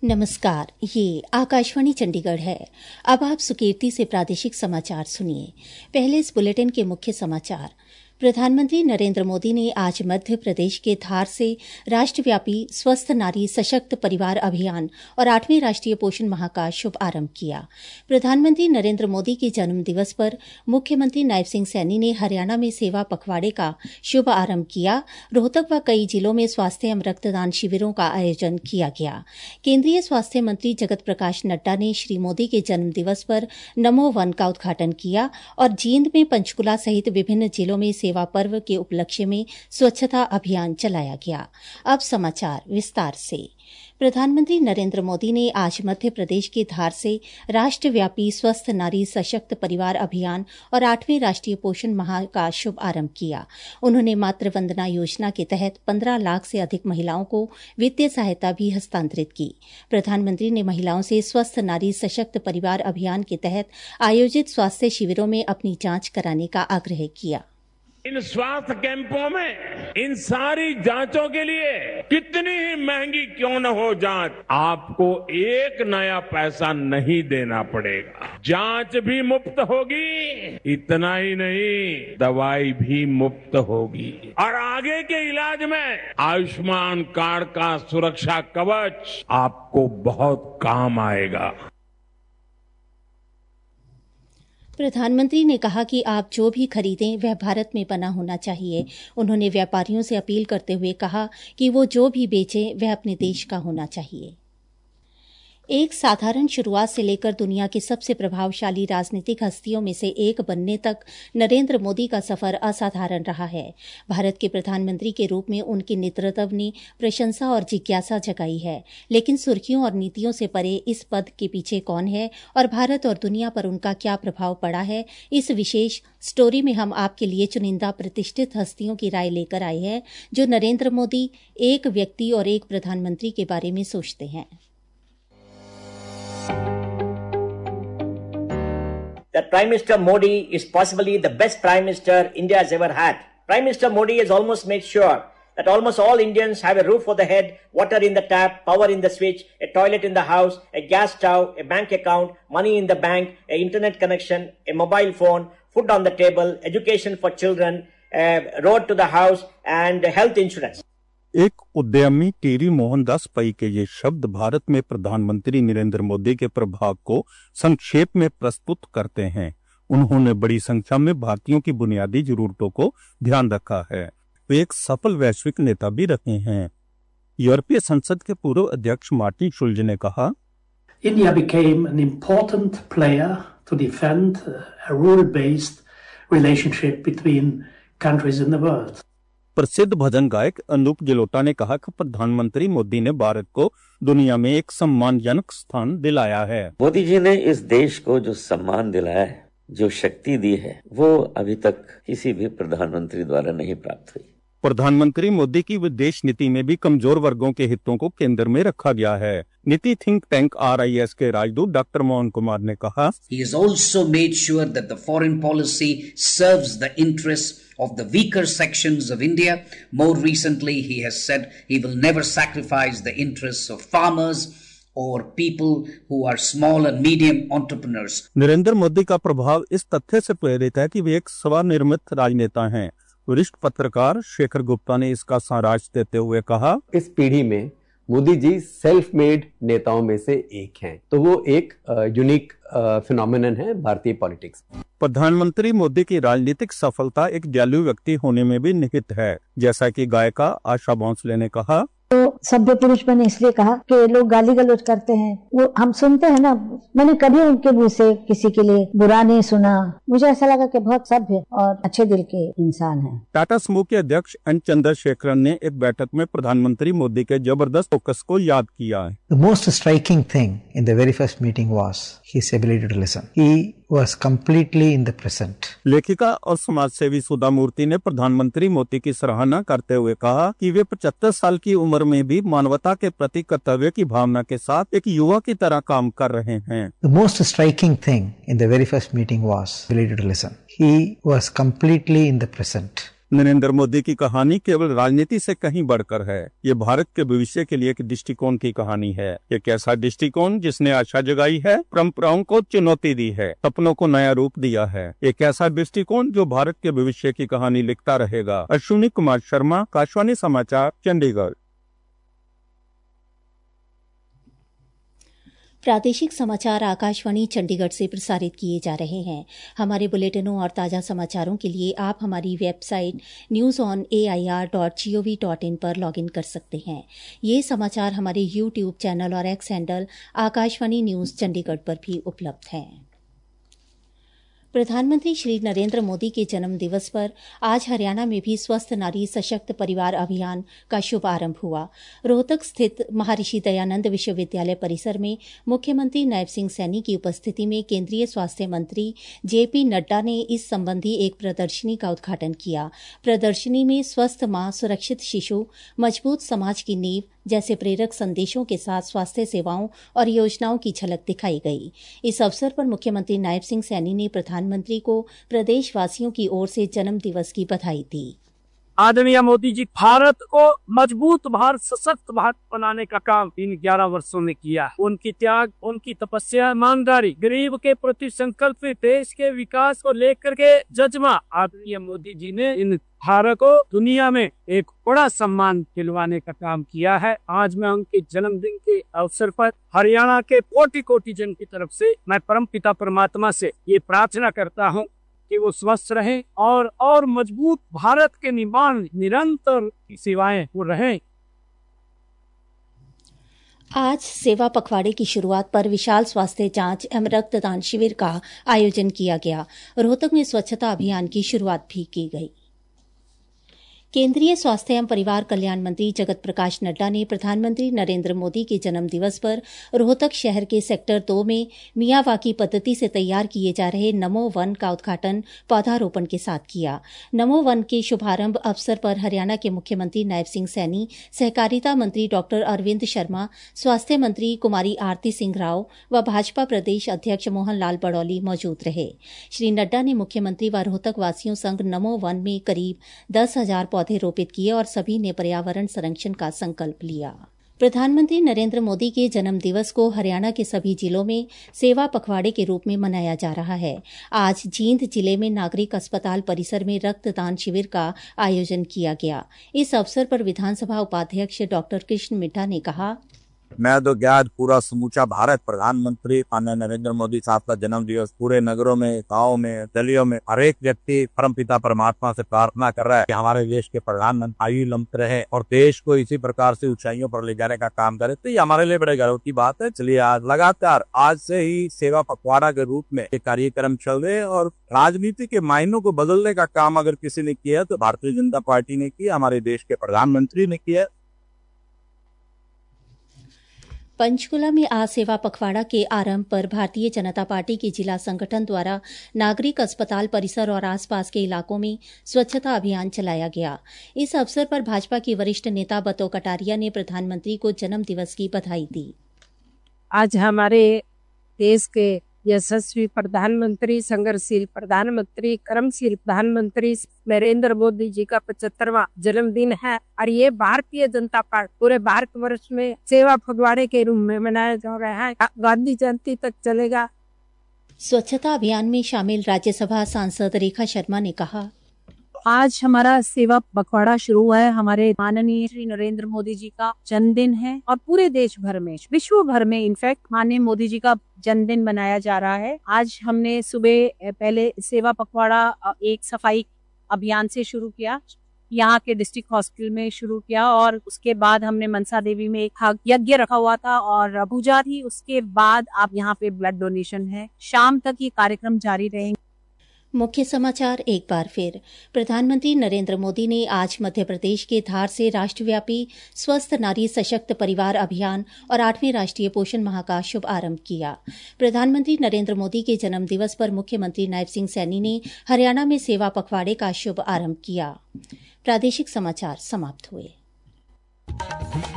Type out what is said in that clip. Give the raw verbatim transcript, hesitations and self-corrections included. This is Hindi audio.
नमस्कार, ये आकाशवाणी चंडीगढ़ है। अब आप सुकीर्ति से प्रादेशिक समाचार सुनिए। पहले इस बुलेटिन के मुख्य समाचार। प्रधानमंत्री नरेंद्र मोदी ने आज मध्य प्रदेश के धार से राष्ट्रव्यापी स्वस्थ नारी सशक्त परिवार अभियान और आठवें राष्ट्रीय पोषण माह का शुभारंभ किया। प्रधानमंत्री नरेंद्र मोदी के जन्म दिवस पर मुख्यमंत्री नायब सिंह सैनी ने हरियाणा में सेवा पखवाड़े का शुभारंभ किया। रोहतक व कई जिलों में स्वास्थ्य एवं रक्तदान शिविरों का आयोजन किया गया। केंद्रीय स्वास्थ्य मंत्री जगत प्रकाश नड्डा ने श्री मोदी के जन्म दिवस पर नमो वन का उद्घाटन किया और जींद में पंचकुला सहित विभिन्न जिलों में सेवा पर्व के उपलक्ष्य में स्वच्छता अभियान चलाया गया। अब समाचार विस्तार से। प्रधानमंत्री नरेंद्र मोदी ने आज मध्य प्रदेश के धार से राष्ट्रव्यापी स्वस्थ नारी सशक्त परिवार अभियान और आठवें राष्ट्रीय पोषण माह का शुभारंभ किया। उन्होंने मातृ वंदना योजना के तहत पंद्रह लाख से अधिक महिलाओं को वित्तीय सहायता भी हस्तांतरित की। प्रधानमंत्री ने महिलाओं से स्वस्थ नारी सशक्त परिवार अभियान के तहत आयोजित स्वास्थ्य शिविरों में अपनी जांच कराने का आग्रह किया। इन स्वास्थ्य कैंपों में इन सारी जांचों के लिए कितनी ही महंगी क्यों न हो जांच, आपको एक नया पैसा नहीं देना पड़ेगा। जांच भी मुफ्त होगी, इतना ही नहीं दवाई भी मुफ्त होगी और आगे के इलाज में आयुष्मान कार्ड का सुरक्षा कवच आपको बहुत काम आएगा। प्रधानमंत्री ने कहा कि आप जो भी खरीदें वह भारत में बना होना चाहिए। उन्होंने व्यापारियों से अपील करते हुए कहा कि वो जो भी बेचें वह अपने देश का होना चाहिए। एक साधारण शुरुआत से लेकर दुनिया की सबसे प्रभावशाली राजनीतिक हस्तियों में से एक बनने तक नरेंद्र मोदी का सफर असाधारण रहा है। भारत के प्रधानमंत्री के रूप में उनके नेतृत्व ने प्रशंसा और जिज्ञासा जगाई है, लेकिन सुर्खियों और नीतियों से परे इस पद के पीछे कौन है और भारत और दुनिया पर उनका क्या प्रभाव पड़ा है, इस विशेष स्टोरी में हम आपके लिए चुनिंदा प्रतिष्ठित हस्तियों की राय लेकर आए हैं जो नरेंद्र मोदी एक व्यक्ति और एक प्रधानमंत्री के बारे में सोचते हैं। That Prime Minister Modi is possibly the best Prime Minister India has ever had. Prime Minister Modi has almost made sure that almost all Indians have a roof over the head, water in the tap, power in the switch, a toilet in the house, a gas stove, a bank account, money in the bank, an internet connection, a mobile phone, food on the table, education for children, a road to the house and health insurance. एक उद्यमी टेरी मोहनदास पई के ये शब्द भारत में प्रधानमंत्री नरेंद्र मोदी के प्रभाव को संक्षेप में प्रस्तुत करते हैं। उन्होंने बड़ी संख्या में भारतीयों की बुनियादी जरूरतों को ध्यान रखा है। वे एक सफल वैश्विक नेता भी रहे हैं। यूरोपीय संसद के पूर्व अध्यक्ष मार्टिन शुल्ज ने कहा, India became an important player to defend a rule-based relationship between countries in the world. प्रसिद्ध भजन गायक अनूप जलोटा ने कहा कि प्रधानमंत्री मोदी ने भारत को दुनिया में एक सम्मानजनक स्थान दिलाया है। मोदी जी ने इस देश को जो सम्मान दिलाया है, जो शक्ति दी है, वो अभी तक किसी भी प्रधानमंत्री द्वारा नहीं प्राप्त हुई। प्रधानमंत्री मोदी की विदेश नीति में भी कमजोर वर्गों के हितों को केंद्र में रखा गया है। नीति think tank R I S के राजदूत डॉक्टर मोहन कुमार ने कहा, He has also made sure that the foreign policy serves the interests of the weaker sections of India. More recently, he has said he will never sacrifice the interests of farmers or people who are small and medium entrepreneurs. Narendra Modi का प्रभाव इस तथ्य से प्रेरित है कि वे एक स्वनिर्मित राजनेता हैं। वरिष्ठ पत्रकार शेखर गुप्ता ने इसका सारांश देते हुए कहा, इस पीढ़ी में मोदी जी सेल्फ मेड नेताओं में से एक हैं, तो वो एक यूनिक फिनोमेनन है भारतीय पॉलिटिक्स। प्रधानमंत्री मोदी की राजनीतिक सफलता एक दयालु व्यक्ति होने में भी निहित है, जैसा कि गायिका आशा भोंसले ने कहा। तो सभ्य पुरुष मैंने इसलिए कहा कि लोग गाली गलौज करते हैं, वो हम सुनते हैं ना, मैंने कभी उनके मुंह से किसी के लिए बुरा नहीं सुना। मुझे ऐसा लगा कि बहुत सभ्य और अच्छे दिल के इंसान हैं। टाटा समूह के अध्यक्ष एन चंद्रशेखरन ने एक बैठक में प्रधानमंत्री मोदी के जबरदस्त फोकस को याद किया है। The most striking thing in the very first meeting was his ability to listen. He was completely in the present. लेखिका और समाज सेवी सुधा मूर्ति ने प्रधानमंत्री मोदी की सराहना करते हुए कहा कि वे पचहत्तर साल की उम्र में भी मानवता के प्रति कर्तव्य की भावना के साथ एक युवा की तरह काम कर रहे हैं। The most striking thing in the very first meeting was ability to listen. He was completely in the present. Narendra Modi की कहानी केवल राजनीति से कहीं बढ़कर है। ये भारत के भविष्य के लिए एक दृष्टिकोण की कहानी है। एक ऐसा दृष्टिकोण जिसने आशा जगाई है, परंपराओं को चुनौती दी है, सपनों को नया रूप दिया है। एक ऐसा दृष्टिकोण जो भारत के भविष्य की कहानी लिखता रहेगा। अश्विनी कुमार शर्मा, आकाशवाणी समाचार, चंडीगढ़। प्रादेशिक समाचार आकाशवाणी चंडीगढ़ से प्रसारित किए जा रहे हैं। हमारे बुलेटिनों और ताज़ा समाचारों के लिए आप हमारी website news on A I R dot G O V dot in पर लॉगिन कर सकते हैं। ये समाचार हमारे यूट्यूब चैनल और X handle Akashvani news Chandigarh पर भी उपलब्ध हैं। प्रधानमंत्री श्री नरेंद्र मोदी के जन्म दिवस पर आज हरियाणा में भी स्वस्थ नारी सशक्त परिवार अभियान का शुभारंभ हुआ। रोहतक स्थित महर्षि दयानंद विश्वविद्यालय परिसर में मुख्यमंत्री नायब सिंह सैनी की उपस्थिति में केंद्रीय स्वास्थ्य मंत्री जे पी नड्डा ने इस संबंधी एक प्रदर्शनी का उद्घाटन किया। प्रदर्शनी में स्वस्थ मां, सुरक्षित शिशु, मजबूत समाज की नींव जैसे प्रेरक संदेशों के साथ स्वास्थ्य सेवाओं और योजनाओं की झलक दिखाई गई। इस अवसर पर मुख्यमंत्री नायब सिंह सैनी ने प्रधानमंत्री को प्रदेशवासियों की ओर से जन्म दिवस की बधाई दी। आदरणीय मोदी जी भारत को मजबूत भारत, सशक्त भारत बनाने का काम इन ग्यारह वर्षों में किया। उनकी त्याग, उनकी तपस्या, ईमानदारी, गरीब के प्रति संकल्प, देश के विकास को लेकर के जज्बा, आदरणीय मोदी जी ने इन भारत को दुनिया में एक बड़ा सम्मान दिलवाने का काम किया है। आज मैं उनके जन्मदिन के अवसर पर हरियाणा के कोटि कोटि जन की तरफ से मैं परम पिता परमात्मा से ये प्रार्थना करता हूँ कि वो स्वस्थ रहे और और मजबूत भारत के निर्माण निरंतर सेवाएं वो रहें। आज सेवा पखवाड़े की शुरुआत पर विशाल स्वास्थ्य जांच एवं रक्तदान शिविर का आयोजन किया गया। रोहतक में स्वच्छता अभियान की शुरुआत भी की गई। केंद्रीय स्वास्थ्य एवं परिवार कल्याण मंत्री जगत प्रकाश नड्डा ने प्रधानमंत्री नरेंद्र मोदी के जन्म दिवस पर रोहतक शहर के सेक्टर दो में मियावाकी पद्धति से तैयार किए जा रहे नमो वन का उद्घाटन पौधारोपण के साथ किया। नमो वन के शुभारंभ अवसर पर हरियाणा के मुख्यमंत्री नायब सिंह सैनी, सहकारिता मंत्री डॉक्टर अरविंद शर्मा, स्वास्थ्य मंत्री कुमारी आरती सिंह राव व भाजपा प्रदेश अध्यक्ष मोहन लाल बड़ौली मौजूद रहे। श्री नड्डा ने मुख्यमंत्री व रोहतक वासियों संग नमो वन में करीब दस हजार पौधे रोपित किए और सभी ने पर्यावरण संरक्षण का संकल्प लिया। प्रधानमंत्री नरेंद्र मोदी के जन्म दिवस को हरियाणा के सभी जिलों में सेवा पखवाड़े के रूप में मनाया जा रहा है। आज जींद जिले में नागरिक अस्पताल परिसर में रक्तदान शिविर का आयोजन किया गया। इस अवसर पर विधानसभा उपाध्यक्ष डॉक्टर कृष्ण मिड्ढा ने कहा, मैं तो ज्ञात पूरा समूचा भारत प्रधानमंत्री माननीय नरेंद्र मोदी साहब का जन्म दिवस पूरे नगरों में, गाँव में, गलियों में हर एक व्यक्ति परमपिता परमात्मा से प्रार्थना कर रहा है कि हमारे देश के प्रधानमंत्री आयु लंबे रहे और देश को इसी प्रकार से ऊंचाइयों पर ले जाने का काम करे। तो ये हमारे लिए बड़े गर्व की बात है। चलिए आज लगातार आज से ही सेवा पखवाड़ा के रूप में ये कार्यक्रम चल रहे हैं और राजनीति के मायनों को बदलने का काम अगर किसी ने किया तो भारतीय जनता पार्टी ने किया, हमारे देश के प्रधानमंत्री ने किया। पंचकुला में आज सेवा पखवाड़ा के आरंभ पर भारतीय जनता पार्टी के जिला संगठन द्वारा नागरिक अस्पताल परिसर और आसपास के इलाकों में स्वच्छता अभियान चलाया गया। इस अवसर पर भाजपा की वरिष्ठ नेता बतो कटारिया ने प्रधानमंत्री को जन्म दिवस की बधाई दी। आज हमारे देश के यशस्वी प्रधानमंत्री, संघर्षशील प्रधानमंत्री, कर्मशील प्रधानमंत्री नरेंद्र मोदी जी का पचहत्तरवां जन्मदिन है और ये भारतीय जनता पार्टी पूरे भारतवर्ष में सेवा पखवाड़े के रूप में मनाया जा रहा है। गांधी जयंती तक चलेगा। स्वच्छता अभियान में शामिल राज्यसभा सांसद रेखा शर्मा ने कहा, आज हमारा सेवा पखवाड़ा शुरू हुआ है। हमारे माननीय श्री नरेंद्र मोदी जी का जन्मदिन है और पूरे देश भर में, विश्व भर में इनफैक्ट माननीय मोदी जी का जन्मदिन मनाया जा रहा है। आज हमने सुबह पहले सेवा पखवाड़ा एक सफाई अभियान से शुरू किया, यहाँ के डिस्ट्रिक्ट हॉस्पिटल में शुरू किया और उसके बाद हमने मनसा देवी में एक यज्ञ रखा हुआ था और पूजा थी। उसके बाद आप यहाँ पे ब्लड डोनेशन है। शाम तक ये कार्यक्रम जारी रहेंगे। मुख्य समाचार एक बार फिर। प्रधानमंत्री नरेंद्र मोदी ने आज मध्य प्रदेश के धार से राष्ट्रव्यापी स्वस्थ नारी सशक्त परिवार अभियान और आठवें राष्ट्रीय पोषण माह का शुभ आरंभ किया। प्रधानमंत्री नरेंद्र मोदी के जन्म दिवस पर मुख्यमंत्री नायब सिंह सैनी ने हरियाणा में सेवा पखवाड़े का शुभ आरंभ किया। प्रादेशिक समाचार समाप्त हुए।